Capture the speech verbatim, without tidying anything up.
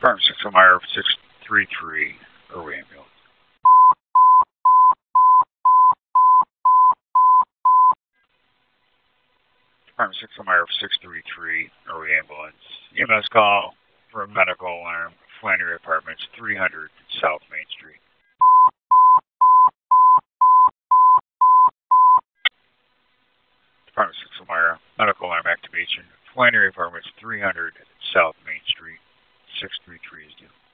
Department six Elmira six three three, Early Ambulance. Department six Elmira six three three, Early Ambulance. E M S call for a medical alarm, Flannery Apartments, three hundred South Main Street. Department six Elmira, medical alarm activation, Flannery Apartments, three hundred South Main Street. six three three is due.